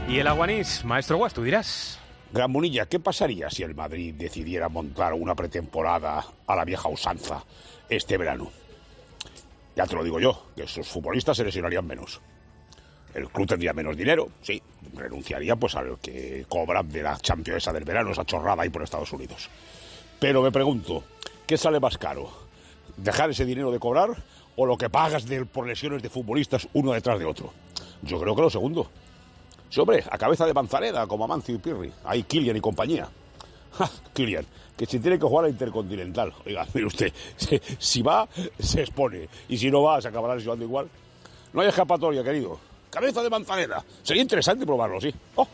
Y el Aguanís, maestro Guas, tú dirás. Gran Munilla, ¿qué pasaría si el Madrid decidiera montar una pretemporada a la vieja usanza este verano? Ya te lo digo yo, que sus futbolistas se lesionarían menos. El club tendría menos dinero, sí, renunciaría pues al que cobra de la Champions esa del verano, esa chorrada ahí por Estados Unidos. Pero me pregunto, ¿qué sale más caro? ¿Dejar ese dinero de cobrar o lo que pagas por lesiones de futbolistas uno detrás de otro? Yo creo que lo segundo. Sí, hombre, a cabeza de Manzaneda, como Amancio y Pirri. Ahí Kylian y compañía. ¡Ja! Kylian, que si tiene que jugar a Intercontinental. Oiga, mire usted, si va, se expone. Y si no va, se acabará lesionando igual. No hay escapatoria, querido. Cabeza de Manzaneda. Sería interesante probarlo, sí. ¡Oh!